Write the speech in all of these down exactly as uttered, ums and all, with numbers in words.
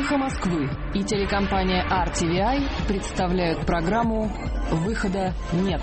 «Эхо Москвы» и телекомпания ар ти ви ай представляют программу «Выхода нет».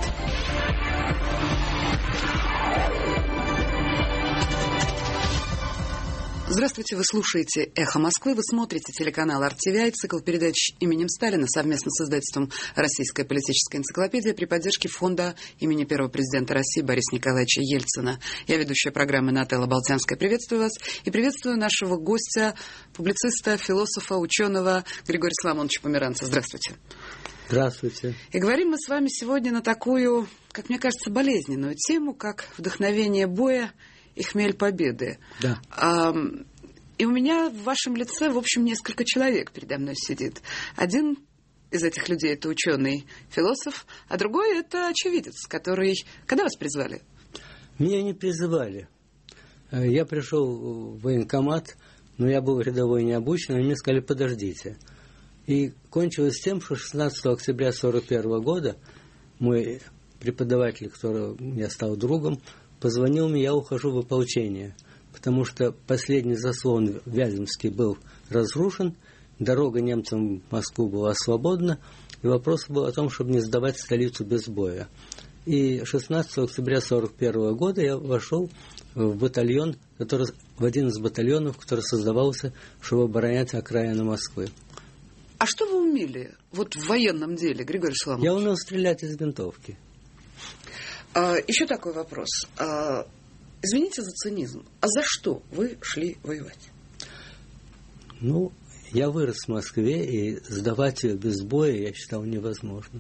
Здравствуйте, вы слушаете «Эхо Москвы», вы смотрите телеканал ар ти ви ай, цикл передач именем Сталина совместно с издательством «Российская политическая энциклопедия» при поддержке фонда имени первого президента России Бориса Николаевича Ельцина. Я ведущая программы Нателла Болтянская. Приветствую вас и приветствую нашего гостя, публициста, философа, ученого Григория Соломоновича Померанца. Здравствуйте. Здравствуйте. И говорим мы с вами сегодня на такую, как мне кажется, болезненную тему, как вдохновение боя и хмель победы. Да. А, и у меня в вашем лице, в общем, несколько человек передо мной сидит. Один из этих людей – это ученый, философ, а другой – это очевидец, который… Когда вас призвали? Меня не призывали. Я пришел в военкомат, но я был рядовой необученный, и мне сказали: подождите. И кончилось тем, что шестнадцатого октября тысяча девятьсот сорок первого года мой преподаватель, которого я стал другом, позвонил мне: я ухожу в ополчение, потому что последний заслон Вяземский был разрушен, дорога немцам в Москву была свободна, и вопрос был о том, чтобы не сдавать столицу без боя. И шестнадцатого октября тысяча девятьсот сорок первого года я вошел в батальон, который, в один из батальонов, который создавался, чтобы оборонять окраины Москвы. А что вы умели вот в военном деле, Григорий Соломонович? Я умел стрелять из винтовки. А, еще такой вопрос. А, извините за цинизм. А за что вы шли воевать? Ну, я вырос в Москве, и сдавать ее без боя я считал невозможным.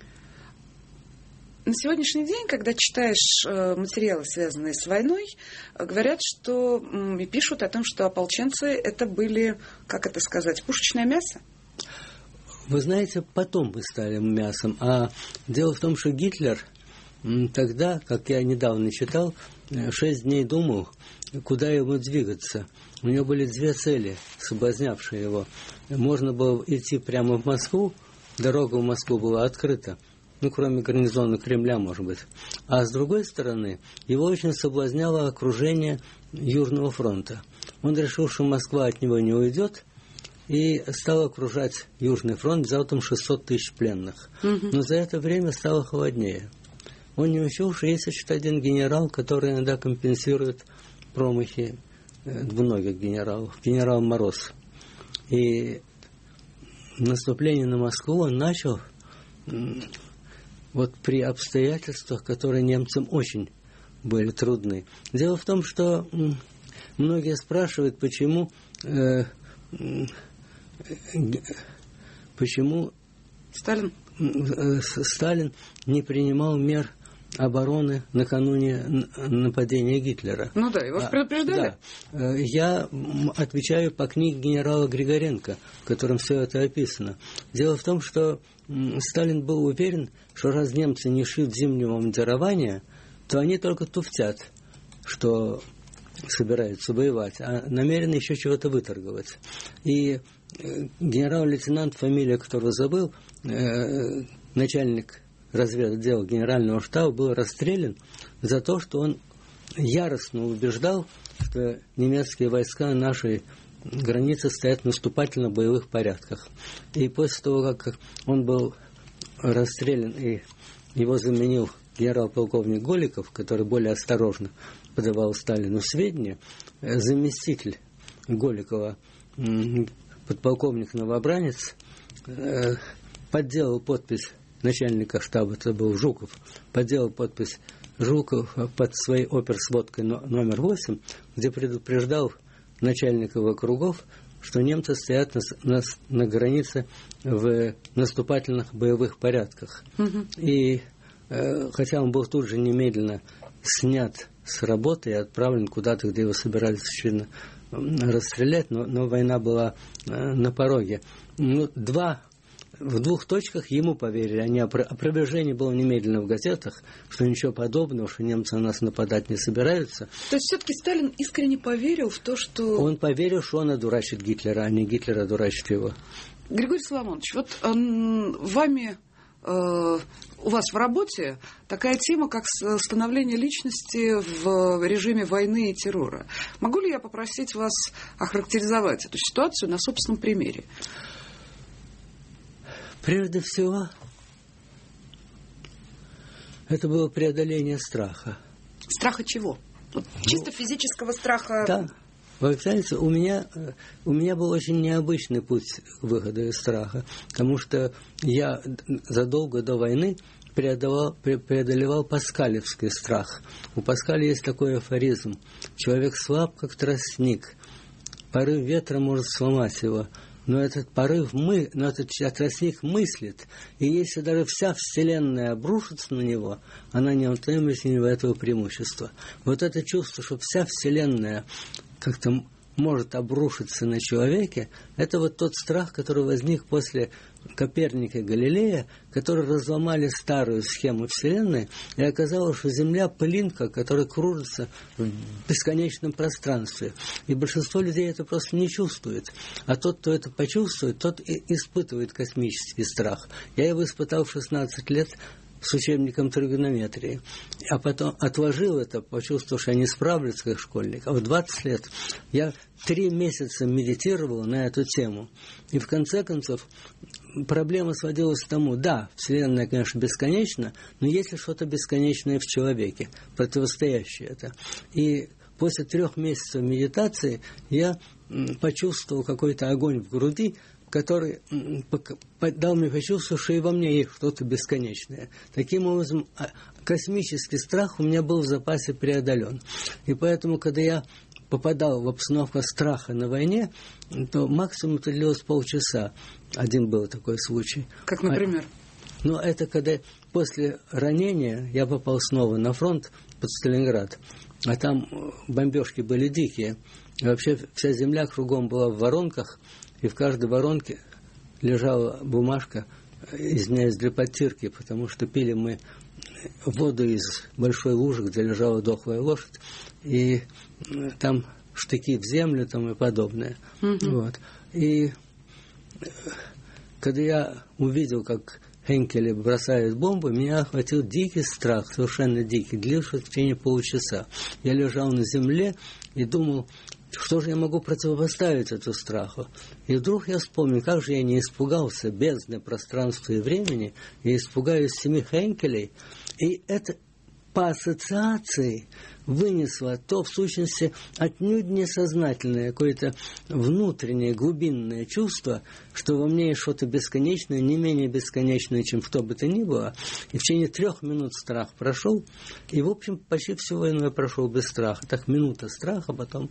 На сегодняшний день, когда читаешь э, материалы, связанные с войной, э, говорят, что м, и пишут о том, что ополченцы это были, как это сказать, пушечное мясо. Вы знаете, потом мы стали мясом. А дело в том, что Гитлер тогда, как я недавно читал, шесть дней думал, куда ему двигаться. У него были две цели, соблазнявшие его. Можно было идти прямо в Москву, дорога в Москву была открыта, ну, кроме гарнизона Кремля, может быть. А с другой стороны, его очень соблазняло окружение Южного фронта. Он решил, что Москва от него не уйдет, и стал окружать Южный фронт, взял там шестьсот тысяч пленных. Угу. Но за это время стало холоднее. Он не учел, что есть еще один генерал, который иногда компенсирует промахи многих генералов. Генерал Мороз. И наступление на Москву он начал вот при обстоятельствах, которые немцам очень были трудны. Дело в том, что многие спрашивают, почему, э, почему Сталин? э, Сталин не принимал мер обороны накануне нападения Гитлера. Ну да, его же предупреждали. Да. Я отвечаю по книге генерала Григоренко, в котором все это описано. Дело в том, что Сталин был уверен, что раз немцы не шьют зимнего мундирования, то они только туфтят, что собираются воевать, а намерены еще чего-то выторговать. И генерал-лейтенант, фамилия которого забыл, начальник разведотдела генерального штаба, был расстрелян за то, что он яростно убеждал, что немецкие войска на нашей границе стоят в наступательно-боевых порядках. И после того, как он был расстрелян и его заменил генерал-полковник Голиков, который более осторожно подавал Сталину сведения, заместитель Голикова, подполковник Новобранец, подделал подпись начальника штаба, это был Жуков, подделал подпись Жуков под своей оперсводкой номер восемь, где предупреждал начальников округов, что немцы стоят на, на, на границе в наступательных боевых порядках. Угу. И э, хотя он был тут же немедленно снят с работы и отправлен куда-то, где его собирались, очевидно, расстрелять, но, но война была э, на пороге. Ну, два В двух точках ему поверили. Они опровержение было немедленно в газетах, что ничего подобного, что немцы на нас нападать не собираются. То есть все-таки Сталин искренне поверил в то, что... Он поверил, что он одурачит Гитлера, а не Гитлер одурачит его. Григорий Соломонович, вот э, вами э, у вас в работе такая тема, как становление личности в режиме войны и террора. Могу ли я попросить вас охарактеризовать эту ситуацию на собственном примере? Прежде всего, это было преодоление страха. Страха чего? Вот чисто физического страха? Да. Вы знаете, у меня, у меня был очень необычный путь выхода из страха, потому что я задолго до войны преодолевал, преодолевал паскалевский страх. У Паскаля есть такой афоризм: человек слаб, как тростник, порыв ветра может сломать его. Но этот порыв, мы, но этот тростник мыслит, и если даже вся Вселенная обрушится на него, она не отнимет у него этого преимущества. Вот это чувство, что вся Вселенная как-то может обрушиться на человеке, это вот тот страх, который возник после Коперника и Галилея, которые разломали старую схему Вселенной, и оказалось, что Земля – пылинка, которая кружится в бесконечном пространстве. И большинство людей это просто не чувствует. А тот, кто это почувствует, тот и испытывает космический страх. Я его испытал в шестнадцать лет с учебником тригонометрии. А потом отложил это, почувствовав, что я не справлюсь как школьник. А в двадцать лет я три месяца медитировал на эту тему. И в конце концов проблема сводилась к тому: да, Вселенная, конечно, бесконечна, но есть ли что-то бесконечное в человеке, противостоящее это. И после трех месяцев медитации я почувствовал какой-то огонь в груди, который дал мне почувствовать, что и во мне есть что-то бесконечное. Таким образом, космический страх у меня был в запасе преодолен. И поэтому, когда я попадал в обстановку страха на войне, то максимум это длилось полчаса. Один был такой случай. Как, например? А, ну, это когда после ранения я попал снова на фронт под Сталинград. А там бомбежки были дикие. И вообще вся земля кругом была в воронках, и в каждой воронке лежала бумажка, извиняюсь, для подтирки, потому что пили мы воду из большой лужи, где лежала дохлая лошадь, и там штыки в землю там и подобное. Mm-hmm. Вот. И когда я увидел, как Хенкели бросают бомбы, меня охватил дикий страх, совершенно дикий, длился в течение полчаса. Я лежал на земле и думал, что же я могу противопоставить этому страху? И вдруг я вспомнил, как же я не испугался бездны пространства и времени, я испугаюсь семи Хенкелей. И это по ассоциации вынесло то, в сущности, отнюдь несознательное, какое-то внутреннее, глубинное чувство, что во мне есть что-то бесконечное, не менее бесконечное, чем что бы то ни было. И в течение трех минут страх прошел, и, в общем, почти всю войну я прошел без страха. Так, минута страха, потом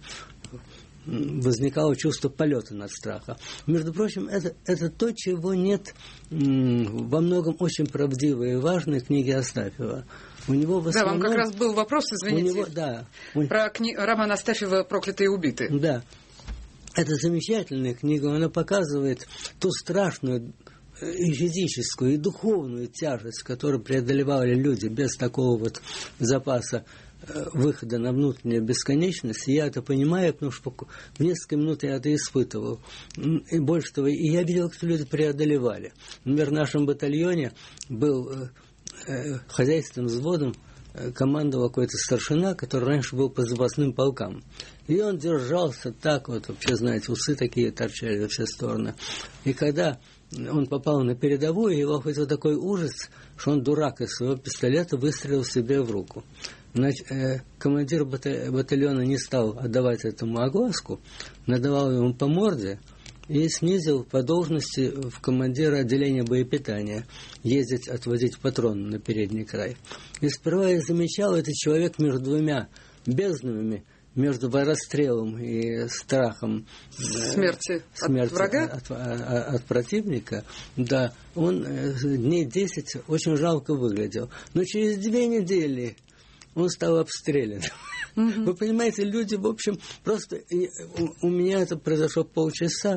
возникало чувство полета над страхом. Между прочим, это, это то, чего нет м, во многом очень правдивой и важной книге Астафьева. У него в основном... Да, вам как раз был вопрос, извините, у него, да, про кни... роман Астафьева «Проклятые и убиты». Да. Это замечательная книга, она показывает ту страшную и физическую, и духовную тяжесть, которую преодолевали люди без такого вот запаса выхода на внутреннюю бесконечность. И я это понимаю, потому что в несколько минут я это испытывал. И больше того, и я видел, как люди преодолевали. Например, в нашем батальоне был э, хозяйственным взводом, э, командовал какой-то старшина, который раньше был по запасным полкам. И он держался так вот, вообще, знаете, усы такие торчали во все стороны. И когда он попал на передовую, его охватил такой ужас, что он, дурак, из своего пистолета выстрелил себе в руку. Значит, э, командир батальона не стал отдавать этому огласку, надавал ему по морде и снизил по должности в командира отделения боепитания ездить, отвозить патроны на передний край. И сперва я замечал, этот человек между двумя безднами, между расстрелом и страхом смерти, э, смерти от врага? От, от, от противника, да, он э, дней десять очень жалко выглядел. Но через две недели он стал обстрелян. Mm-hmm. Вы понимаете, люди, в общем, просто... У, у меня это произошло полчаса,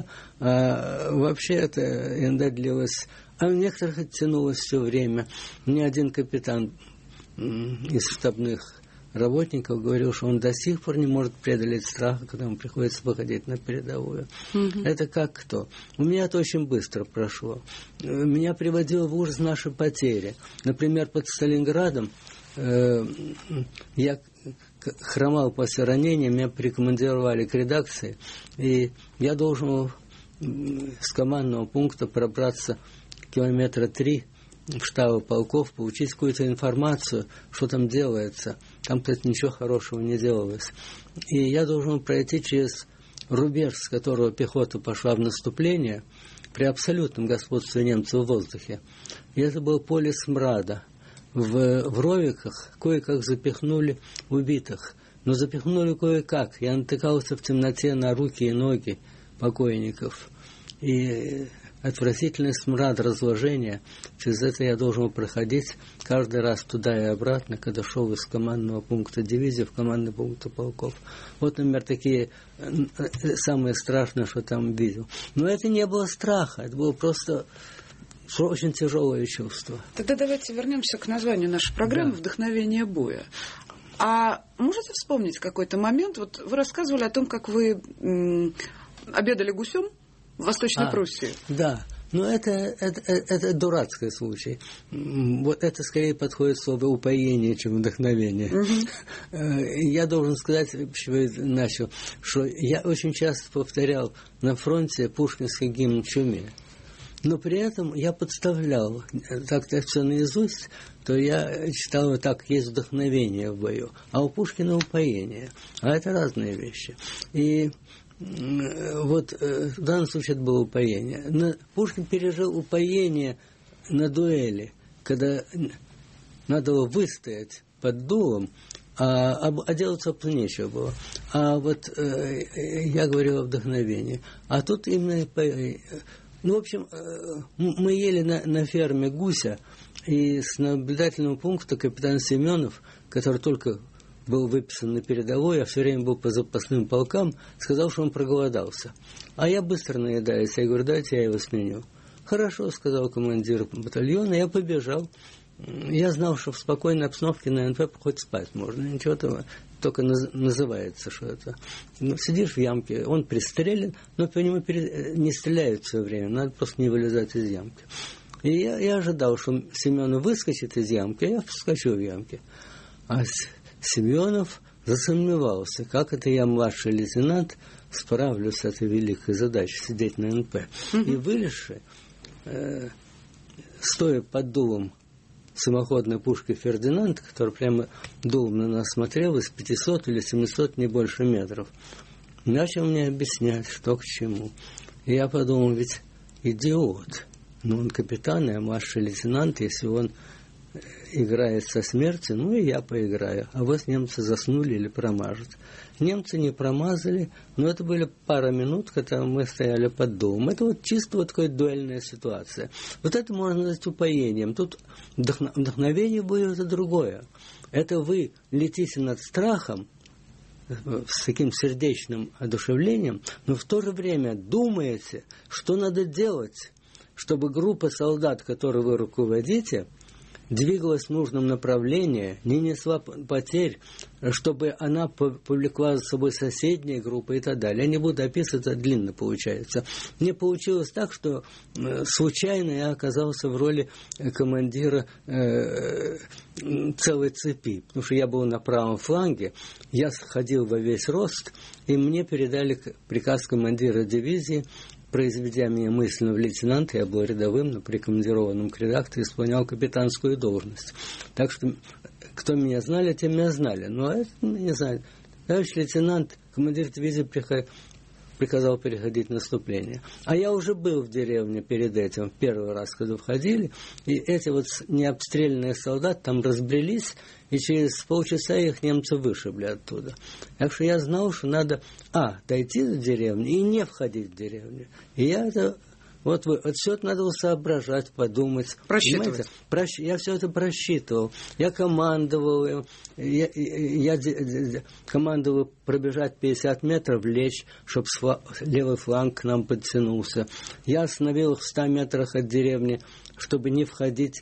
а вообще это иногда длилось... А у некоторых оттянулось все время. Мне один капитан из штабных работников говорил, что он до сих пор не может преодолеть страха, когда ему приходится выходить на передовую. Mm-hmm. Это как кто? У меня это очень быстро прошло. Меня приводило в ужас наши потери. Например, под Сталинградом э, я хромал после ранения, меня прикомандировали к редакции, и я должен был с командного пункта пробраться километра три в штабы полков, получить какую-то информацию, что там делается. Там, кстати, ничего хорошего не делалось. И я должен пройти через рубеж, с которого пехота пошла в наступление, при абсолютном господстве немцев в воздухе. И это было поле смрада. В, в ровиках кое-как запихнули убитых. Но запихнули кое-как. Я натыкался в темноте на руки и ноги покойников. И отвратительный смрад разложения, через это я должен проходить каждый раз туда и обратно, когда шел из командного пункта дивизии в командный пункт полков. Вот, например, такие самые страшные, что там видел. Но это не было страха, это было просто очень тяжелое чувство. Тогда давайте вернемся к названию нашей программы да. «Вдохновение боя». А можете вспомнить какой-то момент? Вот вы рассказывали о том, как вы м, обедали гусем в Восточной а, Пруссии. Да, но это, это, это, это дурацкий случай. Вот это скорее подходит слово упоение, чем вдохновение. Угу. Я должен сказать, почему я начал, что я очень часто повторял на фронте пушкинский гимн «Чуме». Но при этом я подставлял, так-то все наизусть, то я читал вот так, есть вдохновение в бою, а у Пушкина упоение. А это разные вещи. И вот в данном случае это было упоение. Пушкин пережил упоение на дуэли, когда надо было выстоять под дулом, а, а, а делать, собственно, нечего было. А вот э, я говорил о вдохновении. А тут именно... Ну, в общем, мы ели на, на ферме гуся, и с наблюдательного пункта капитан Семенов, который только был выписан на передовой, а все время был по запасным полкам, сказал, что он проголодался. А я быстро наедаюсь, я говорю, дайте я его сменю. Хорошо, сказал командир батальона, я побежал. Я знал, что в спокойной обстановке на эн пэ хоть спать можно, ничего там, только называется, что это. Ну, сидишь в ямке, он пристрелен, но по нему не стреляют все время, надо просто не вылезать из ямки. И я, я ожидал, что Семенов выскочит из ямки, а я вскочу в ямке. А Семенов засомневался, как это я, младший лейтенант, справлюсь с этой великой задачей, сидеть на эн пэ. Mm-hmm. И вылезши, э, стоя под дулом самоходной пушки «Фердинанд», который прямо дулом на нас смотрел из пятисот или семисот, не больше метров, начал мне объяснять, что к чему. И я подумал, ведь идиот. Ну, он капитан, я младший лейтенант, если он играет со смертью, ну и я поиграю. А вот немцы заснули или промажут. Немцы не промазали, но это были пара минут, когда мы стояли под дулом. Это вот чисто вот такая дуэльная ситуация. Вот это можно назвать упоением. Тут вдохновение в бою – это другое. Это вы летите над страхом с таким сердечным одушевлением, но в то же время думаете, что надо делать, чтобы группа солдат, которой вы руководите, двигалась в нужном направлении, не несла потерь, чтобы она повлекла за собой соседние группы и так далее. Я не буду описывать, это длинно получается. Мне получилось так, что случайно я оказался в роли командира э, целой цепи, потому что я был на правом фланге, я ходил во весь рост, и мне передали приказ командира дивизии, произведя меня мысленно в лейтенанта, я был рядовым, но прикомандированным к редактору, исполнял капитанскую должность. Так что, кто меня знали, те меня знали. Но это, не знаю, товарищ лейтенант, командир дивизии приказал переходить в наступление. А я уже был в деревне перед этим, первый раз, когда входили, и эти вот необстрелянные солдаты там разбрелись, и через полчаса их немцы вышибли оттуда. Так что я знал, что надо, а, дойти до деревни и не входить в деревню. И я это, вот, вот все это надо соображать, подумать. Просчитывать. Просч... Я все это просчитывал. Я командовал, я, я, я командовал пробежать пятьдесят метров, лечь, чтобы левый фланг к нам подтянулся. Я остановил их в ста метрах от деревни, чтобы не входить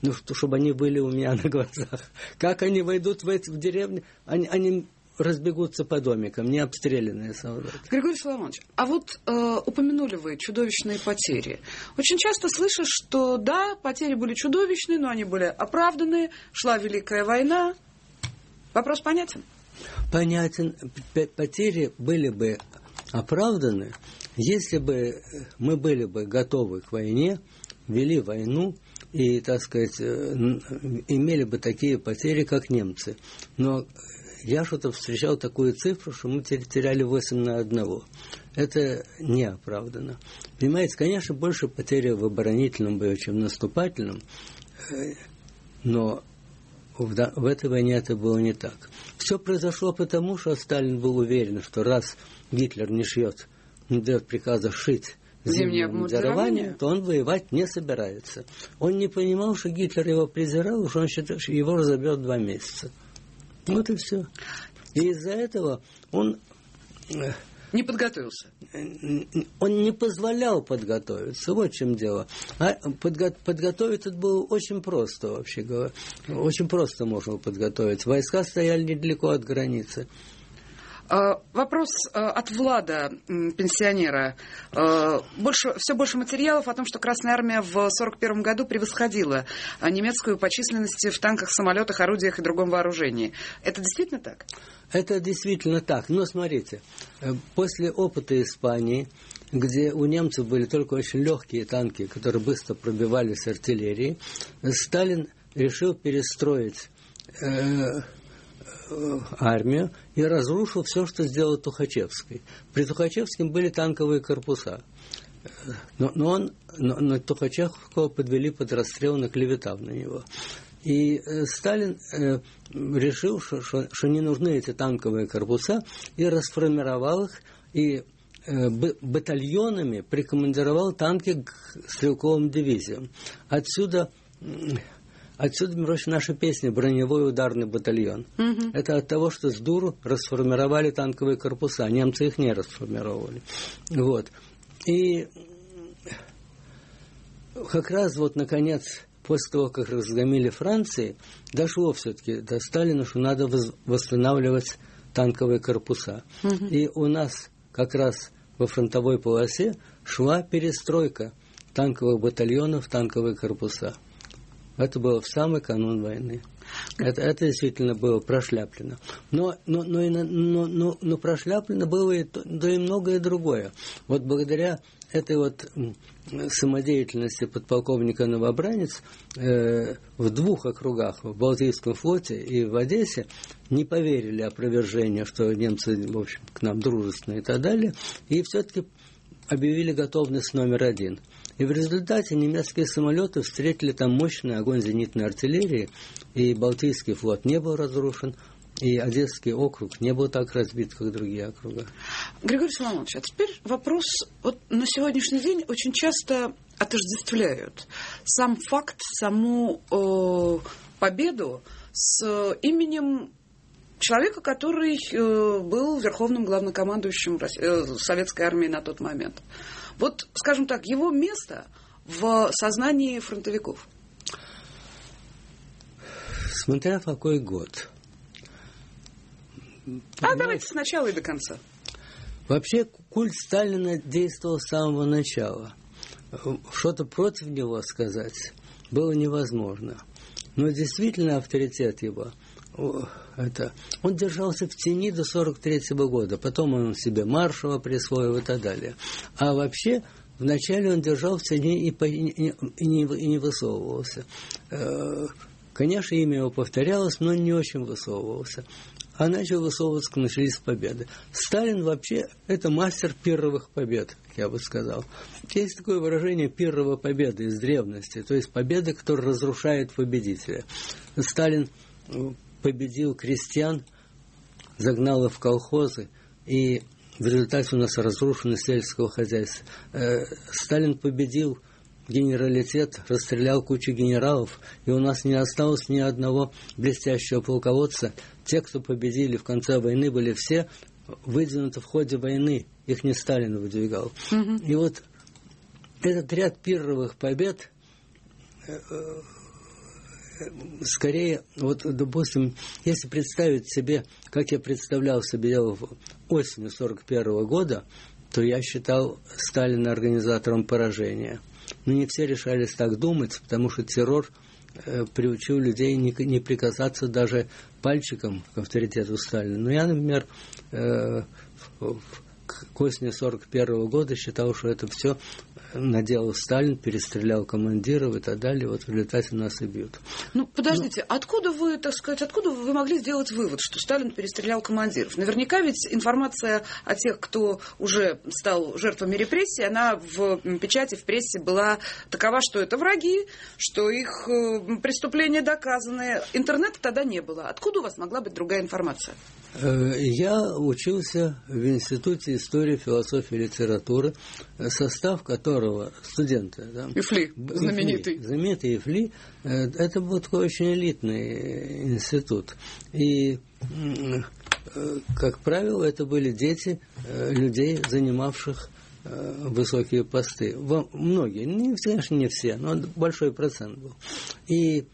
ну, что, чтобы они были у меня на глазах. Как они войдут в, эти, в деревню, они, они разбегутся по домикам, не обстрелянные солдаты. Григорий Соломонович, а вот э, упомянули вы чудовищные потери. Очень часто слышишь, что да, потери были чудовищные, но они были оправданные, шла Великая война. Вопрос понятен? Понятен. Потери были бы оправданы, если бы мы были бы готовы к войне, вели войну и, так сказать, имели бы такие потери, как немцы. Но я что-то встречал такую цифру, что мы теряли восемь на одного. Это не оправдано. Понимаете, конечно, больше потери в оборонительном бою, чем в наступательном, но в, в этой войне это было не так. Все произошло потому, что Сталин был уверен, что раз Гитлер не шьет, не дает приказа шить зимнее обмундирование, то он воевать не собирается. Он не понимал, что Гитлер его презирал, что он считал, что его разобьет два месяца. Вот и все. И из-за этого он... Не подготовился. Он не позволял подготовиться. Вот в чем дело. А подго- подготовиться было очень просто, вообще говоря. Очень просто можно подготовить. Войска стояли недалеко от границы. Вопрос от Влада, пенсионера. Больше, все больше материалов о том, что Красная Армия в сорок первом году превосходила немецкую по численности в танках, самолетах, орудиях и другом вооружении. Это действительно так? Это действительно так. Но смотрите, после опыта Испании, где у немцев были только очень легкие танки, которые быстро пробивались артиллерией, Сталин решил перестроить э, армию и разрушил все, что сделал Тухачевский. При Тухачевском были танковые корпуса. Но, но, он, но, но Тухачевского подвели под расстрел, наклеветав на него. И э, Сталин э, решил, что, что, что не нужны эти танковые корпуса, и расформировал их, и э, б, батальонами прикомандировал танки к стрелковым дивизиям. Отсюда... Отсюда, между прочим, наша песня «Броневой ударный батальон». Mm-hmm. Это от того, что с дуру расформировали танковые корпуса. Немцы их не расформировали. Вот. И как раз вот, наконец, после того, как разгромили Францию, дошло все-таки до Сталина, что надо восстанавливать танковые корпуса. Mm-hmm. И у нас как раз во фронтовой полосе шла перестройка танковых батальонов в танковые корпуса. Это было в самый канун войны. Это, это действительно было прошляплено. Но, но, но, но, но, но прошляплено было и, да и многое другое. Вот благодаря этой вот самодеятельности подполковника Новобранец э, в двух округах, в Балтийском флоте и в Одессе, не поверили опровержению, что немцы, в общем, к нам дружественные и так далее, и все-таки объявили готовность номер один. И в результате немецкие самолеты встретили там мощный огонь зенитной артиллерии, и Балтийский флот не был разрушен, и Одесский округ не был так разбит, как другие округа. Григорий Соломонович, а теперь вопрос. Вот на сегодняшний день очень часто отождествляют сам факт, саму э, победу с именем человека, который э, был верховным главнокомандующим э, Советской армии на тот момент. Вот, скажем так, его место в сознании фронтовиков. Смотря в какой год. А давайте сначала и до конца. Вообще культ Сталина действовал с самого начала. Что-то против него сказать было невозможно. Но действительно авторитет его, это, он держался в тени до сорок третьего года. Потом он себе маршала присвоил и так далее. А вообще вначале он держал в тени и, по, и, и, не, и не высовывался. Конечно, имя его повторялось, но не очень высовывался. А начал высовываться, начались победы. Сталин вообще это мастер пирровых побед, я бы сказал. Есть такое выражение «пирровая победа» из древности, то есть победа, которая разрушает победителя. Сталин победил крестьян, загнал их в колхозы, и в результате у нас разрушено сельского хозяйства. Сталин победил генералитет, расстрелял кучу генералов, и у нас не осталось ни одного блестящего полководца. Те, кто победили в конце войны, были все выдвинуты в ходе войны. Их не Сталин выдвигал. Mm-hmm. И вот, этот ряд пирровых побед, скорее, вот, допустим, если представить себе, как я представлял себе дело осенью сорок первого года, то я считал Сталина организатором поражения. Но не все решались так думать, потому что террор э, приучил людей не, не прикасаться даже пальчиком к авторитету Сталина. Но я, например, э, к осени сорок первого года считал, что это все наделал Сталин, перестрелял командиров и так далее, вот в результате нас и бьют. Ну, подождите, Но... откуда вы, так сказать, откуда вы могли сделать вывод, что Сталин перестрелял командиров? Наверняка ведь информация о тех, кто уже стал жертвами репрессий, она в печати, в прессе была такова, что это враги, что их преступления доказаны. Интернета тогда не было. Откуда у вас могла быть другая информация? Я учился в Институте истории, философии и литературы, состав которого студенты... Да, ИФЛИ, знаменитый. ИФЛИ, знаменитый ИФЛИ. Это был такой очень элитный институт. И, как правило, это были дети людей, занимавших высокие посты. Многие, не, конечно, не все, но большой процент был. И...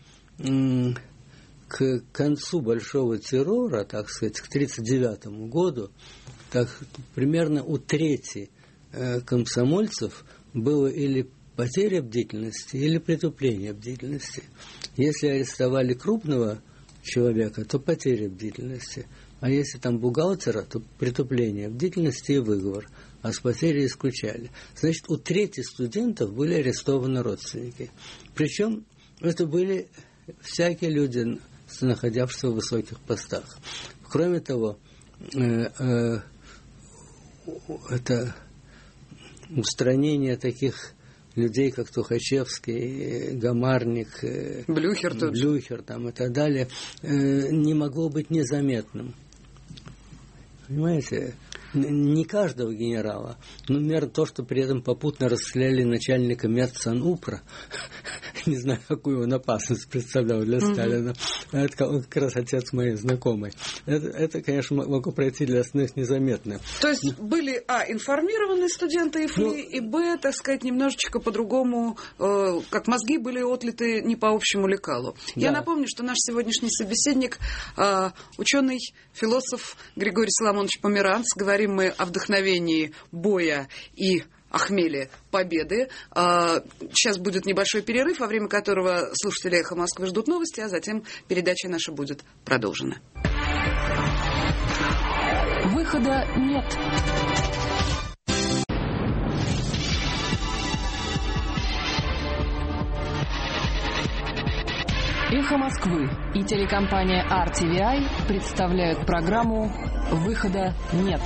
к концу большого террора, так сказать, к тридцать девятому году, так, примерно у трети э, комсомольцев было или потеря бдительности, или притупление бдительности. Если арестовали крупного человека, то потеря бдительности. А если там бухгалтера, то притупление бдительности и выговор. А с потерей исключали. Значит, у трети студентов были арестованы родственники. Причем это были всякие люди, находившихся в высоких постах. Кроме того, э, э, это устранение таких людей, как Тухачевский, Гамарник, э, Блюхер, Блюхер там, и так далее, э, не могло быть незаметным. Понимаете? Не каждого генерала, но, например, то, что при этом попутно расстреляли начальника Мерцанупра, не знаю, какую он опасность представлял для Сталина, mm-hmm. это он как раз отец моей знакомой. Это, это, конечно, могло пройти для остальных незаметно. То есть были, а, информированные студенты ИФЛИ, ну, и, б, так сказать, немножечко по-другому, э, как мозги были отлиты не по общему лекалу. Да. Я напомню, что наш сегодняшний собеседник, э, ученый, философ Григорий Соломонович Померанц. Говорим мы о вдохновении боя и о хмеле победы. Сейчас будет небольшой перерыв, во время которого слушатели «Эхо Москвы» ждут новости, а затем передача наша будет продолжена. Выхода нет. «Эхо Москвы» и телекомпания ар ти ви ай представляют программу «Выхода нет».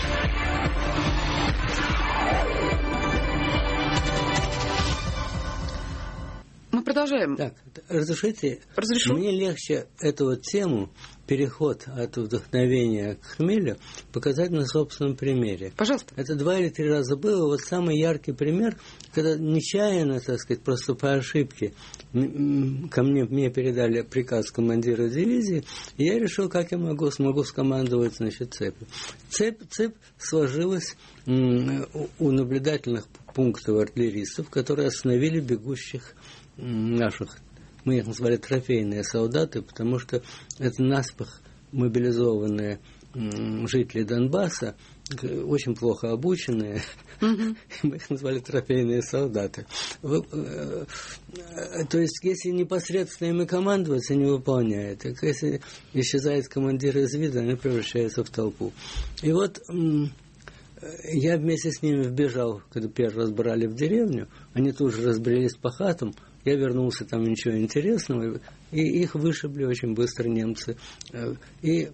Мы продолжаем. Так, разрешите? Разрешу. Мне легче эту вот тему, переход от вдохновения к хмелю, показать на собственном примере. Пожалуйста. Это два или три раза было. Вот самый яркий пример, когда нечаянно, так сказать, просто по ошибке ко мне, мне передали приказ командира дивизии, и я решил, как я могу, смогу скомандовать, значит, цепью. Цепь, цепь сложилась у наблюдательных пунктов артиллеристов, которые остановили бегущих наших, мы их назвали трофейные солдаты, потому что это наспех мобилизованные жители Донбасса, очень плохо обученные, mm-hmm. мы их назвали трофейные солдаты. То есть, если непосредственно ими командовать, они выполняют. Если исчезает командир из вида, они превращаются в толпу. И вот я вместе с ними вбежал, когда первый раз брали в деревню, они тут же разбрелись по хатам, я вернулся, там ничего интересного, и их вышибли очень быстро немцы. И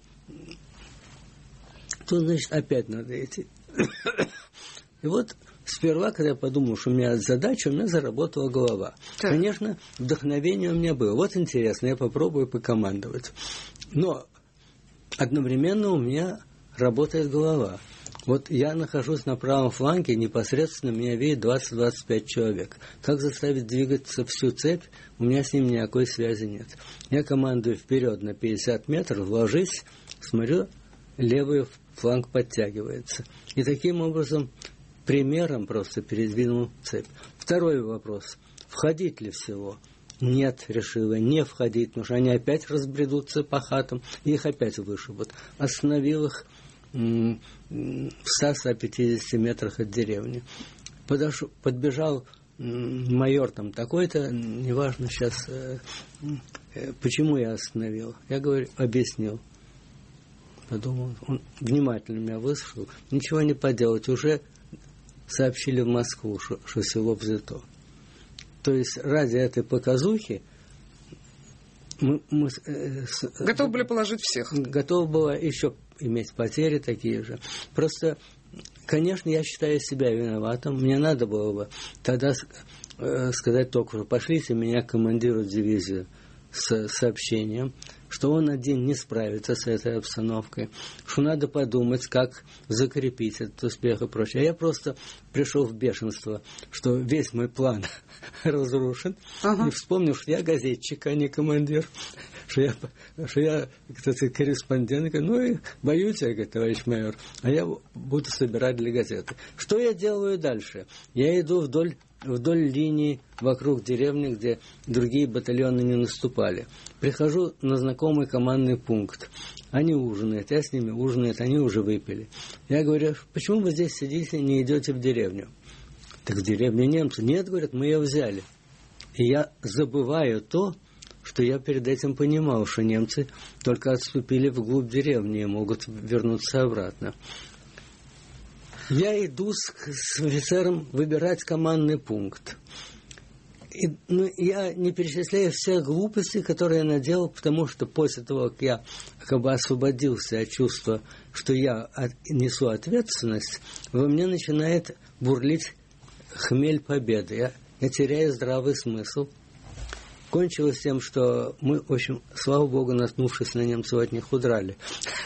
тут, значит, опять надо идти. И вот сперва, когда я подумал, что у меня задача, у меня заработала голова. Так. Конечно, вдохновение у меня было. Вот интересно, я попробую покомандовать. Но одновременно у меня работает голова. Вот я нахожусь на правом фланге, непосредственно меня видит двадцать-двадцать пять человек. Как заставить двигаться всю цепь, у меня с ним никакой связи нет. Я командую вперед на пятьдесят метров, ложись, смотрю, левый фланг подтягивается. И таким образом примером просто передвинул цепь. Второй вопрос. Входить ли всего? нет, решила не входить, потому что они опять разбредутся по хатам, и их опять вышибут. Остановил их м- в ста пятидесяти метрах от деревни. Подошел, подбежал м- майор там такой-то, неважно сейчас, э- э- почему я остановил. Я говорю, объяснил. Подумал, он внимательно меня выслушал, ничего не поделать, уже сообщили в Москву, что, что село взято. То есть ради этой показухи мы, мы э, с, готовы были положить всех. Готовы было еще иметь потери такие же. Просто, конечно, я считаю себя виноватым. Мне надо было бы тогда э, сказать только, что пошлите меня к командиру дивизии с сообщением, что он один не справится с этой обстановкой, что надо подумать, как закрепить этот успех и прочее. А я просто пришел в бешенство, что весь мой план разрушен, ага. И вспомнил, что я газетчик, а не командир, что я, что я кстати, корреспондент. Ну и боюсь, я, говорю, товарищ майор, а я буду собирать для газеты. Что я делаю дальше? Я иду вдоль вдоль линии вокруг деревни, где другие батальоны не наступали. Прихожу на знакомый командный пункт. Они ужинают, я с ними ужинаю, они уже выпили. Я говорю, почему вы здесь сидите и не идете в деревню? Так в деревне немцы. Нет, говорят, мы ее взяли. И я забываю то, что я перед этим понимал, что немцы только отступили вглубь деревни и могут вернуться обратно. Я иду с, с офицером выбирать командный пункт. И, ну, я не перечисляю все глупости, которые я наделал, потому что после того, как я как бы освободился от чувства, что я от, несу ответственность, во мне начинает бурлить хмель победы. Я, я теряю здравый смысл. Кончилось тем, что мы, в общем, слава богу, наткнувшись на немцев, от них удрали.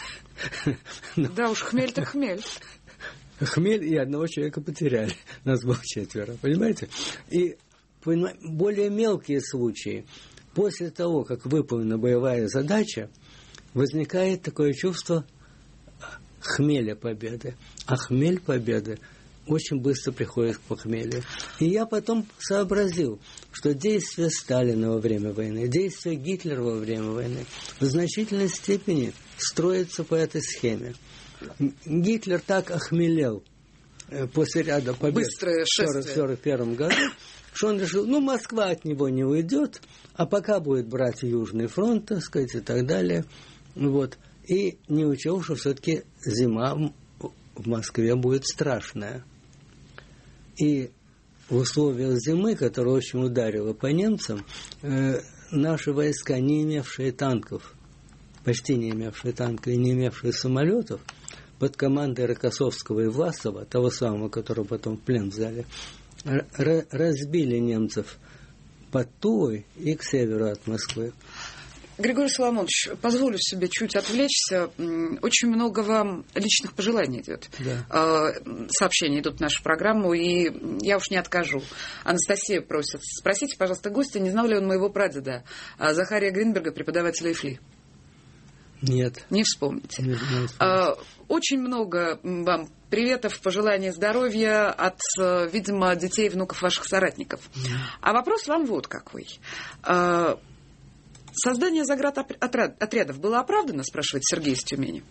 Да уж, хмель так хмель. Хмель и одного человека потеряли. Нас было четверо, понимаете? И более мелкие случаи. После того, как выполнена боевая задача, возникает такое чувство хмеля победы. А хмель победы очень быстро приходит к похмелью. И я потом сообразил, что действия Сталина во время войны, действия Гитлера во время войны в значительной степени строятся по этой схеме. Гитлер так охмелел после ряда побед в сорок первом году, что он решил, ну, Москва от него не уйдет, а пока будет брать Южный фронт, так сказать, и так далее. Вот. И не учел, что все-таки зима в Москве будет страшная. И в условиях зимы, которая очень ударила по немцам, э, наши войска, не имевшие танков, почти не имевшие танков и не имевшие самолетов, под командой Рокоссовского и Власова, того самого, которого потом в плен взяли, р- разбили немцев под Тулой и к северу от Москвы. Григорий Соломонович, позволю себе чуть отвлечься. Очень много вам личных пожеланий идет. Да. Сообщения идут в нашу программу, и я уж не откажу. Анастасия просит, спросите, пожалуйста, гостя, не знал ли он моего прадеда, Захария Гринберга, преподавателя ИФЛИ? Нет. Не вспомните. Не, не вспомните. Очень много вам приветов, пожеланий здоровья от, видимо, детей и внуков ваших соратников. Mm. А вопрос вам вот какой. Создание заградотрядов было оправдано, спрашивает Сергей из Тюмени?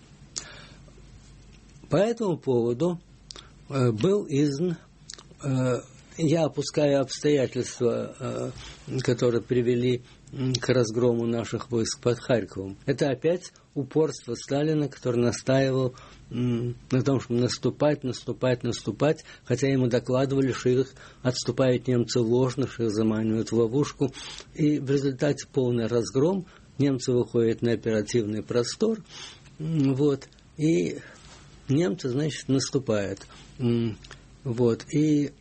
По этому поводу был издан, я опускаю обстоятельства, которые привели к разгрому наших войск под Харьковом. Это опять упорство Сталина, который настаивал на том, чтобы наступать, наступать, наступать, хотя ему докладывали, что их отступают немцы ложно, что их заманивают в ловушку. И в результате полный разгром, немцы выходят на оперативный простор, вот, и немцы, значит, наступают. Вот, и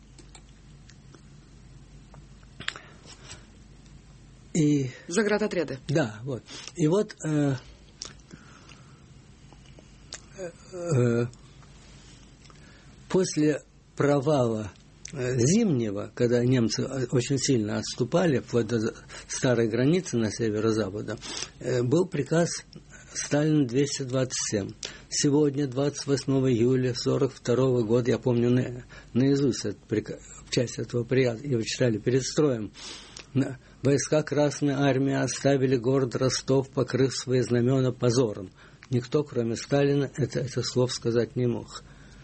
И, заградотряды. Да, вот. И вот э, э, после провала э, зимнего, когда немцы очень сильно отступали вплоть до старой границы на северо-запада, э, был приказ Сталина двести двадцать семь. Сегодня, двадцать восьмого июля сорок второго года, я помню на, наизусть этот приказ, часть этого приказа, его читали перед строем, войска Красной Армии оставили город Ростов, покрыв свои знамена позором. Никто, кроме Сталина, это, это слов сказать не мог.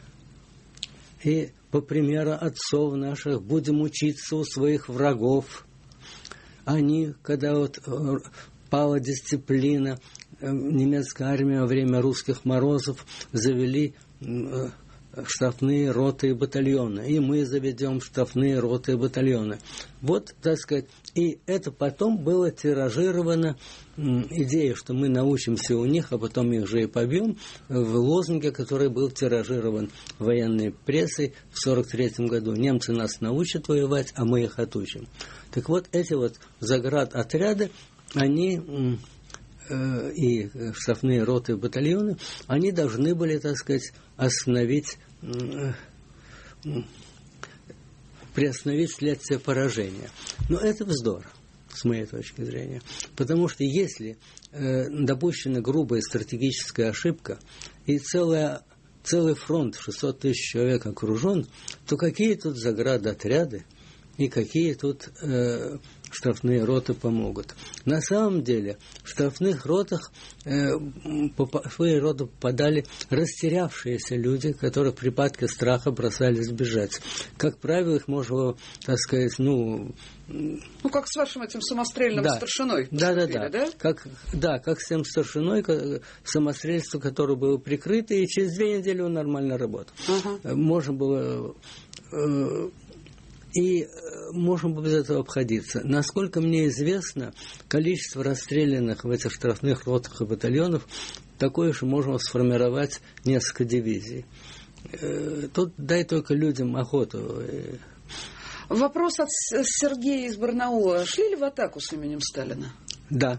И по примеру отцов наших будем учиться у своих врагов. Они, когда вот пала дисциплина, немецкая армия во время русских морозов завели штрафные роты и батальоны. И мы заведем штрафные роты и батальоны. Вот, так сказать, и это потом было тиражировано, идея, что мы научимся у них, а потом их же и побьем, в лозунге, который был тиражирован военной прессой в сорок третьем году. Немцы нас научат воевать, а мы их отучим. Так вот, эти вот заградотряды, они э, и штрафные роты и батальоны, они должны были, так сказать, остановить, э, приостановить следствие поражения. Но это вздор, с моей точки зрения. Потому что если э, допущена грубая стратегическая ошибка, и целая, целый фронт, шестьсот тысяч человек окружен, то какие тут заградотряды и какие тут э, штрафные роты помогут? На самом деле в штрафных ротах э, в свои роты попадали растерявшиеся люди, которые в припадке страха бросались бежать. Как правило, их можно, так сказать, ну... Ну, как с вашим этим самострельным да, старшиной. Да, да, да, да. Как, да, как с тем старшиной, самострельство, которое было прикрыто, и через две недели он нормально работал. Uh-huh. Можно было... Э, И можно было без этого обходиться. Насколько мне известно, количество расстрелянных в этих штрафных ротах и батальонов такое же можно сформировать несколько дивизий. Тут дай только людям охоту. Вопрос от Сергея из Барнаула. Шли ли в атаку с именем Сталина? Да.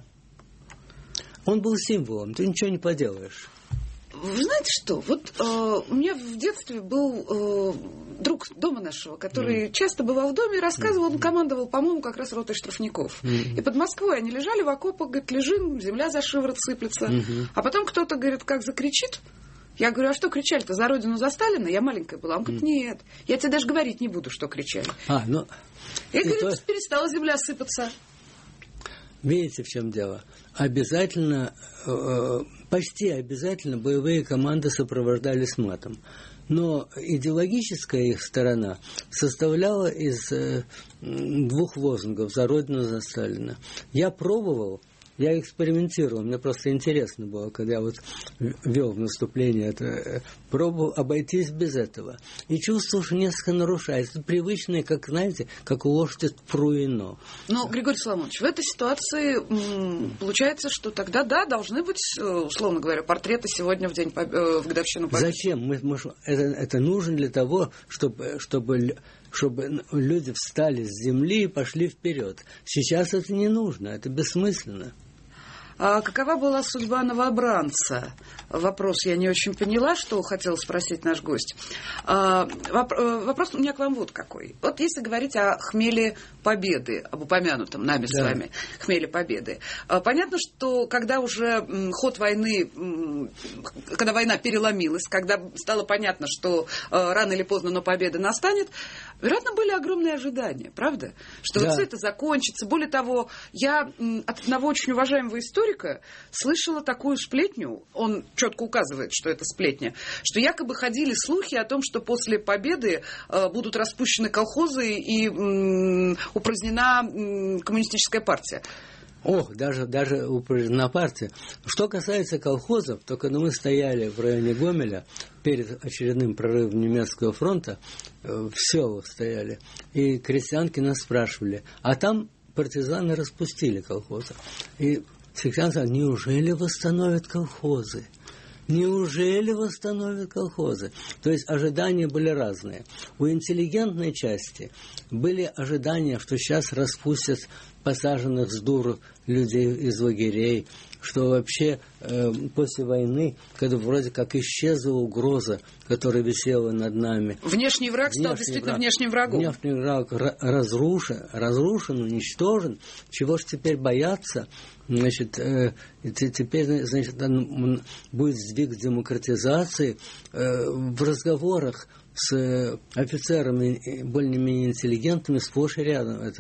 Он был символом, ты ничего не поделаешь. Вы знаете что? Вот э, у меня в детстве был э, друг дома нашего, который mm. часто бывал в доме и рассказывал, mm. он командовал, по-моему, как раз ротой штрафников. Mm. И под Москвой они лежали в окопах, говорит, лежим, земля за шиворот сыплется. Mm-hmm. А потом кто-то, говорит, как закричит. Я говорю, а что кричали-то, за родину, за Сталина? Я маленькая была. Он говорит, нет, я тебе даже говорить не буду, что кричали. А, ну... И, и говорит, то... перестала земля сыпаться. Видите, в чем дело? Обязательно, э, почти обязательно боевые команды сопровождались матом. Но идеологическая их сторона составляла из э, двух лозунгов «За Родину, за Сталина». Я пробовал, я экспериментировал, мне просто интересно было, когда я вот вел наступление, это, пробовал обойтись без этого. И чувствовал, что несколько нарушается. Это привычное, как, знаете, как у лошади пруино. Но, Григорий Соломонович, в этой ситуации м, получается, что тогда, да, должны быть, условно говоря, портреты сегодня в, день, в годовщину Победы. Зачем? Мы, мы, это, это нужно для того, чтобы... чтобы чтобы люди встали с земли и пошли вперед. Сейчас это не нужно, это бессмысленно. А какова была судьба новобранца? Вопрос я не очень поняла, что хотел спросить наш гость. А, вопрос у меня к вам вот какой. Вот если говорить о хмеле Победы, об упомянутом нами да. с вами хмеле Победы, понятно, что когда уже ход войны, когда война переломилась, когда стало понятно, что рано или поздно, но победа настанет, вероятно, были огромные ожидания, правда? Что да. вот все это закончится. Более того, я от одного очень уважаемого историка слышала такую сплетню, он четко указывает, что это сплетня, что якобы ходили слухи о том, что после победы э, будут распущены колхозы и м, упразднена м, коммунистическая партия. Ох, даже, даже упразднена партия. Что касается колхозов, то когда мы стояли в районе Гомеля перед очередным прорывом немецкого фронта, э, в селах стояли, и крестьянки нас спрашивали, а там партизаны распустили колхозы. И крестьяне сказали, неужели восстановят колхозы? Неужели восстановят колхозы? То есть ожидания были разные. У интеллигентной части были ожидания, что сейчас распустят посаженных с дуру людей из лагерей, что вообще э, после войны, когда вроде как исчезла угроза, которая висела над нами. Внешний враг внешний стал действительно враг, внешним врагом. Внешний враг разрушен, разрушен, уничтожен. Чего ж теперь бояться? Значит, э, теперь, значит, будет сдвиг демократизации. Э, в разговорах с офицерами более-менее интеллигентными сплошь и рядом это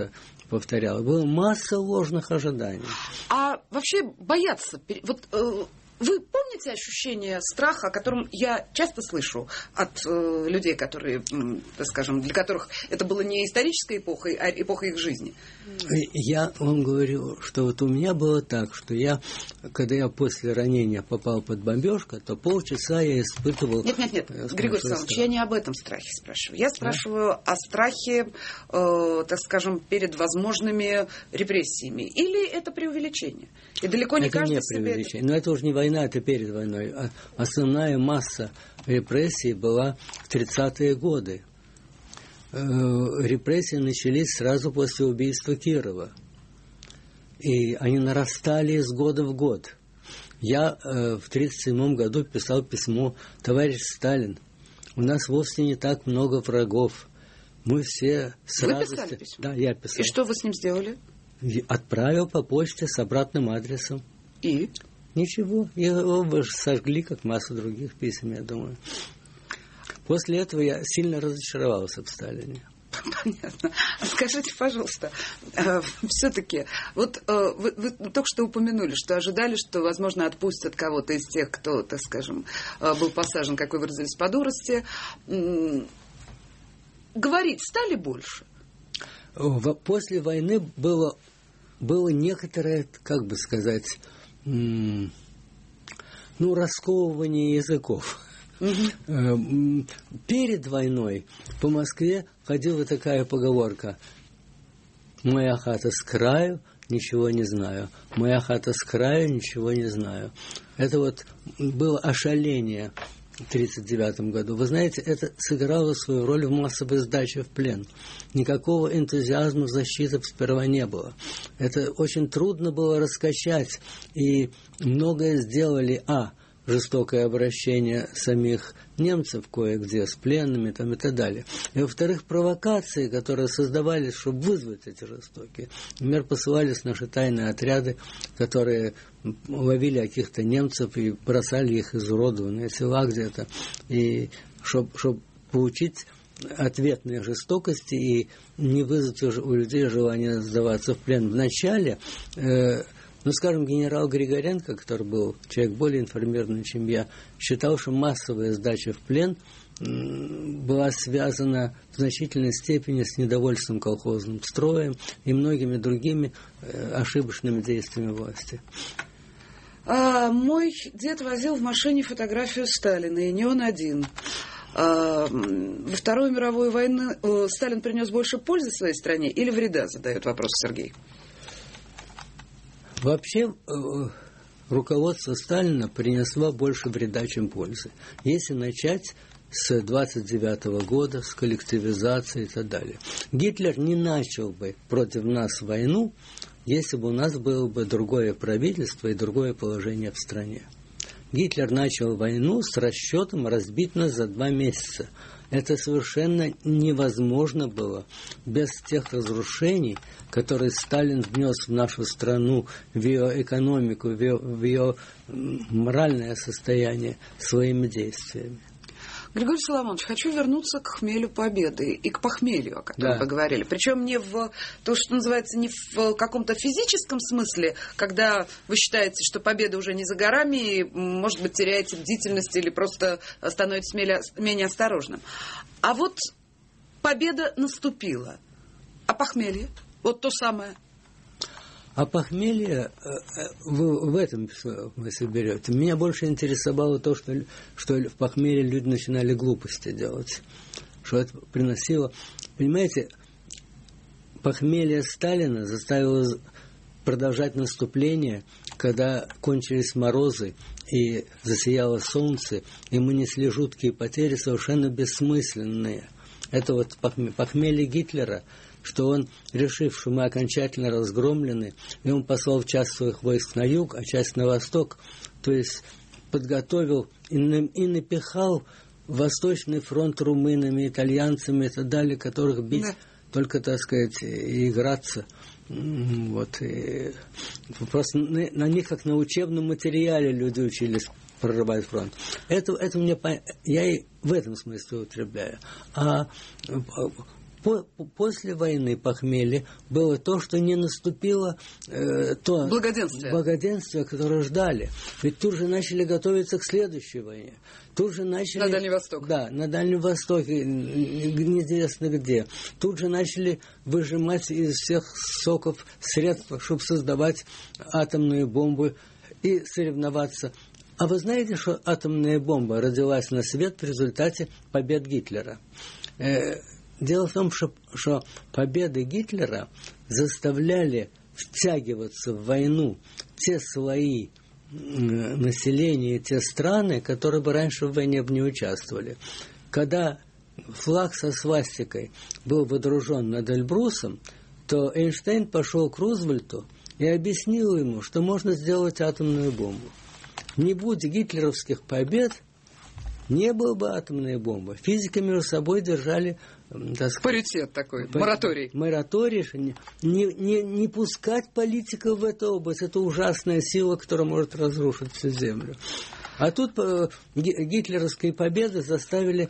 повторял. Была масса ложных ожиданий. А вообще бояться... Вот, э, вы помните ощущение страха, о котором я часто слышу от э, людей, которые, э, так скажем, для которых это было не исторической эпохой, а эпохой их жизни? Я вам говорю, что вот у меня было так, что я, когда я после ранения попал под бомбежку, то полчаса я испытывал... Нет, нет, нет, Григорий Александрович, я не об этом страхе спрашиваю. Я спрашиваю да? о страхе, э, так скажем, перед возможными репрессиями. Или это преувеличение? И далеко не это каждый не себе... преувеличение. Но это уже не война, это перед войной. Основная масса репрессий была в тридцатые годы. Репрессии начались сразу после убийства Кирова. И они нарастали из года в год. Я в тридцать седьмом году писал письмо: товарищ Сталин, у нас вовсе не так много врагов. Мы все с Вы радостью... писали письмо? Да, я писал. И что вы с ним сделали? Отправил по почте с обратным адресом. И? Ничего. Его бы сожгли, как массу других писем, я думаю. После этого я сильно разочаровался в Сталине. Понятно. А скажите, пожалуйста, э, все-таки, вот э, вы, вы только что упомянули, что ожидали, что, возможно, отпустят кого-то из тех, кто, так скажем, э, был посажен, как вы выразились, по дурости. М- говорить стали больше? После войны было, было некоторое, как бы сказать, м- ну, расковывание языков. Угу. Перед войной по Москве ходила такая поговорка: «Моя хата с краю, ничего не знаю. Моя хата с краю, ничего не знаю». Это вот было ошаление в тридцать девятом году. Вы знаете, это сыграло свою роль в массовой сдаче в плен. Никакого энтузиазма защиты сперва не было. Это очень трудно было раскачать, и многое сделали, а жестокое обращение самих немцев кое-где с пленными там, и так далее. И, во-вторых, провокации, которые создавались, чтобы вызвать эти жестокие. Например, посылались наши тайные отряды, которые ловили каких-то немцев и бросали их изуродованные тела где-то, и чтобы чтоб получить ответные жестокости и не вызвать у людей желание сдаваться в плен. Вначале... Э, Ну, скажем, генерал Григоренко, который был человек более информированный, чем я, считал, что массовая сдача в плен была связана в значительной степени с недовольством колхозным строем и многими другими ошибочными действиями власти. А, мой дед возил в машине фотографию Сталина, и не он один. А, во Вторую мировую войну Сталин принес больше пользы своей стране или вреда, задает вопрос Сергей. Вообще, руководство Сталина принесло больше вреда, чем пользы. Если начать с двадцать девятого года, с коллективизации и так далее. Гитлер не начал бы против нас войну, если бы у нас было бы другое правительство и другое положение в стране. Гитлер начал войну с расчетом разбить нас за два месяца. Это совершенно невозможно было без тех разрушений, которые Сталин внес в нашу страну, в ее экономику, в ее, в ее моральное состояние своими действиями. Григорий Соломонович, хочу вернуться к хмелю победы и к похмелью, о котором да. вы говорили. Причем не в то, что называется, не в каком-то физическом смысле, когда вы считаете, что победа уже не за горами, и, может быть, теряете бдительность или просто становитесь менее осторожным. А вот победа наступила. А похмелье? Вот то самое. А похмелье, вы в этом смысле берете. Меня больше интересовало то, что, что в похмелье люди начинали глупости делать. Что это приносило... Понимаете, похмелье Сталина заставило продолжать наступление, когда кончились морозы и засияло солнце, и мы несли жуткие потери, совершенно бессмысленные. Это вот похмелье Гитлера, что он, решив, что мы окончательно разгромлены, и он послал часть своих войск на юг, а часть на восток, то есть подготовил и, на, и напихал Восточный фронт румынами, итальянцами и так далее, которых бить, да. только, так сказать, и играться. Вот, и просто на, на них, как на учебном материале, люди учились прорывать фронт. Это, это мне, я и в этом смысле употребляю. А По, после войны похмелья было то, что не наступило э, то благоденствие. благоденствие, которое ждали. Ведь тут же начали готовиться к следующей войне. Тут же начали... На Дальний Восток. Да, на Дальнем Востоке, неизвестно где. Тут же начали выжимать из всех соков средства, чтобы создавать атомные бомбы и соревноваться. А вы знаете, что атомная бомба родилась на свет в результате побед Гитлера? Дело в том, что, что победы Гитлера заставляли втягиваться в войну те слои населения, те страны, которые бы раньше в войне бы не участвовали. Когда флаг со свастикой был водружен над Эльбрусом, то Эйнштейн пошел к Рузвельту и объяснил ему, что можно сделать атомную бомбу. Не будь гитлеровских побед, не было бы атомной бомбы. Физики между собой держали, так сказать, паритет такой, мораторий. Мораторий, не, не, не пускать политиков в эту область. Это ужасная сила, которая может разрушить всю землю. А тут э, гитлеровские победы заставили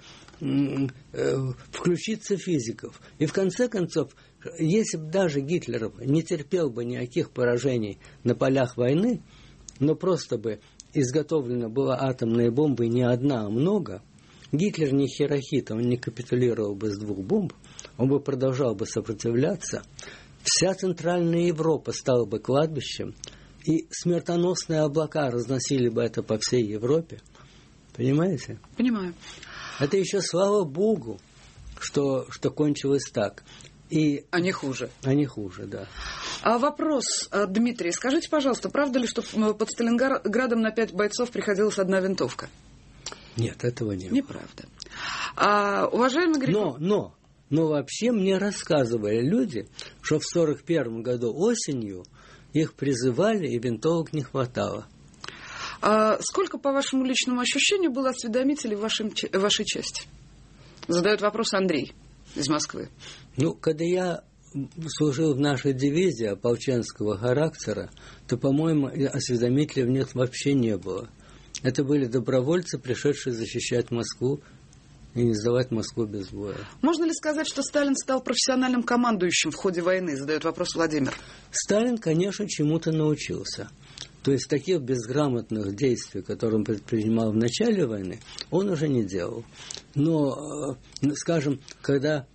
э, включиться физиков. И в конце концов, если бы даже Гитлер не терпел бы никаких поражений на полях войны, но просто бы изготовлена была атомная бомба, и не одна, а много, Гитлер не Хирохита, он не капитулировал бы с двух бомб, он бы продолжал бы сопротивляться, вся Центральная Европа стала бы кладбищем, и смертоносные облака разносили бы это по всей Европе. Понимаете? Понимаю. Это еще слава Богу, что, что кончилось так. И... А не хуже. А не хуже, да. А вопрос, Дмитрий, скажите, пожалуйста, правда ли, что под Сталинградом на пять бойцов приходилась одна винтовка? Нет, этого не было. Неправда. А, уважаемый Григорий... Но, но, но вообще мне рассказывали люди, что в сорок первом году осенью их призывали, и винтовок не хватало. А сколько, по вашему личному ощущению, было осведомителей в вашем, в вашей части? Задает вопрос Андрей из Москвы. Ну, когда я служил в нашей дивизии ополченского характера, то, по-моему, осведомителей в них вообще не было. Это были добровольцы, пришедшие защищать Москву и не сдавать Москву без боя. Можно ли сказать, что Сталин стал профессиональным командующим в ходе войны, задает вопрос Владимир? Сталин, конечно, чему-то научился. То есть таких безграмотных действий, которые он предпринимал в начале войны, он уже не делал. Но, скажем, когда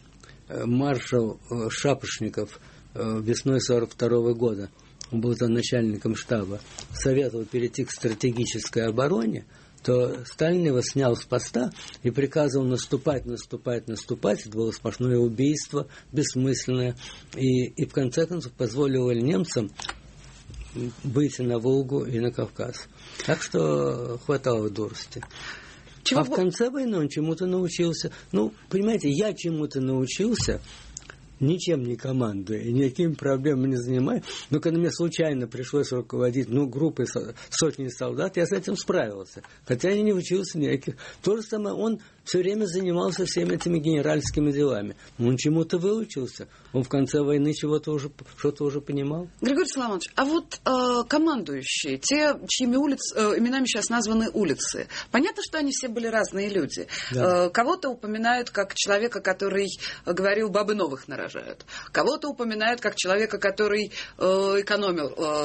маршал Шапошников весной сорок второго года, он был там начальником штаба, советовал перейти к стратегической обороне, то Сталин его снял с поста и приказывал наступать, наступать, наступать. Это было сплошное убийство, бессмысленное. И, и в конце концов позволил немцам выйти на Волгу и на Кавказ. Так что хватало дурости. Чего? А в конце войны он чему-то научился. Ну, понимаете, я чему-то научился, ничем не командуя, и никакими проблемами не занимаюсь. Но когда мне случайно пришлось руководить ну, группой сотни солдат, я с этим справился. Хотя я не учился никаких. То же самое, он все время занимался всеми этими генеральскими делами. Он чему-то выучился. Он в конце войны чего-то уже, что-то уже понимал. Григорий Соломонович, а вот э, командующие, те, чьими улиц, э, именами сейчас названы улицы, понятно, что они все были разные люди. Да. Э, кого-то упоминают как человека, который говорил, бабы новых нарожают. Кого-то упоминают как человека, который э, экономил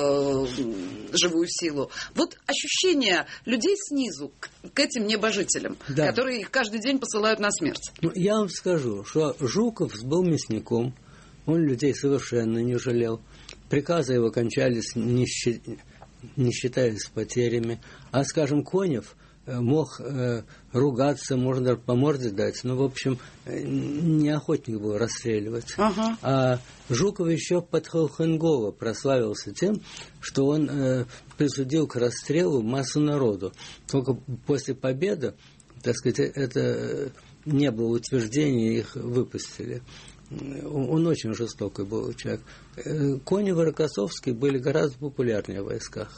э, живую силу. Вот ощущение людей снизу к, к этим небожителям, да, которые их каждый день посылают на смерть. Ну, я вам скажу, что Жуков был мясником, он людей совершенно не жалел. Приказы его кончались, не, счит, не считаясь потерями. А, скажем, Конев мог э, ругаться, можно даже по морде дать, но, в общем, не охотник был расстреливать. Ага. А Жуков еще под Холхенгола прославился тем, что он э, присудил к расстрелу массу народу. Только после победы, так сказать, это не было утверждения, их выпустили. Он очень жестокий был человек. Конев и Рокоссовский были гораздо популярнее в войсках.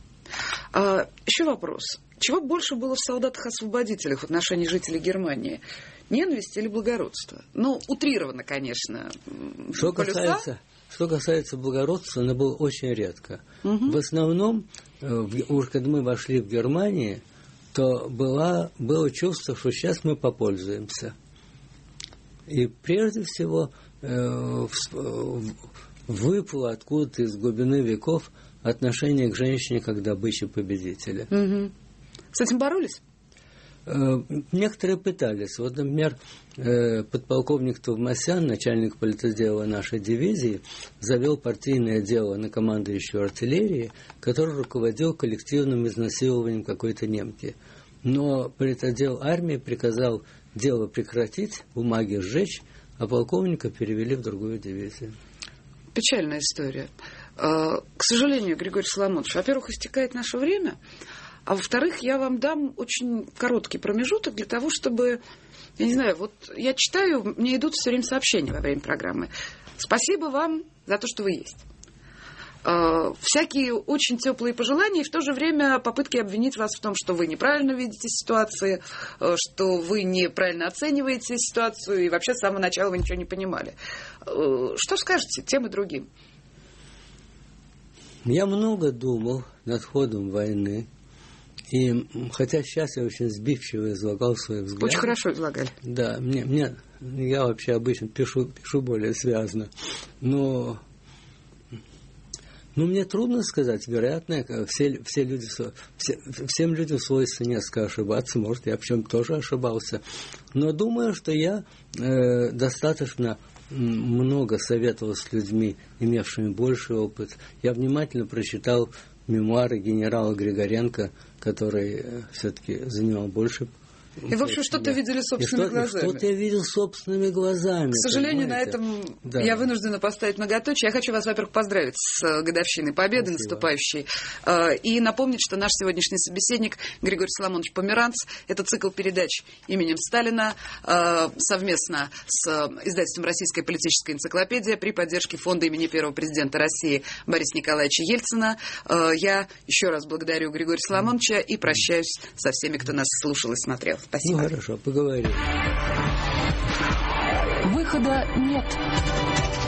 А, еще вопрос. Чего больше было в солдатах-освободителях в отношении жителей Германии? Ненависть или благородство? Ну, утрированно, конечно. Что касается, что касается благородства, оно было очень редко. Угу. В основном, уже когда мы вошли в Германию, то было, было чувство, что сейчас мы попользуемся. И прежде всего выплыло откуда-то из глубины веков отношение к женщине как добыче победителя. Угу. С этим боролись? Некоторые пытались. Вот, например, подполковник Товмасян, начальник политотдела нашей дивизии, завел партийное дело на командующего артиллерии, который руководил коллективным изнасилованием какой-то немки. Но политотдел армии приказал дело прекратить, бумаги сжечь, а полковника перевели в другую дивизию. Печальная история. К сожалению, Григорий Соломонович, во-первых, истекает наше время, а во-вторых, я вам дам очень короткий промежуток для того, чтобы, я не знаю, вот я читаю, мне идут все время сообщения во время программы. Спасибо вам за то, что вы есть. Всякие очень теплые пожелания и в то же время попытки обвинить вас в том, что вы неправильно видите ситуацию, что вы неправильно оцениваете ситуацию и вообще с самого начала вы ничего не понимали. Что скажете тем и другим? Я много думал над ходом войны. И хотя сейчас я очень сбивчиво излагал свои взгляды. Очень хорошо излагали. Да, мне, мне, я вообще обычно пишу, пишу более связно. Но, но мне трудно сказать. Вероятно, все, все люди, все, всем людям свойственно несколько ошибаться. Может, я в чем-то тоже ошибался. Но думаю, что я э, достаточно много советовал с людьми, имевшими больший опыт. Я внимательно прочитал мемуары генерала Григоренко, который все-таки занимал больше. И, в общем, что-то видели собственными и что, глазами. Что-то я видел собственными глазами. К сожалению, понимаете? на этом да. я вынуждена поставить многоточие. Я хочу вас, во-первых, поздравить с годовщиной Победы Спасибо. Наступающей. И напомнить, что наш сегодняшний собеседник Григорий Соломонович Померанц. Это цикл передач именем Сталина совместно с издательством «Российская политическая энциклопедия» при поддержке фонда имени первого президента России Бориса Николаевича Ельцина. Я еще раз благодарю Григория Соломоновича и прощаюсь со всеми, кто нас слушал и смотрел. Спасибо. Ну, хорошо, поговорим. Выхода нет.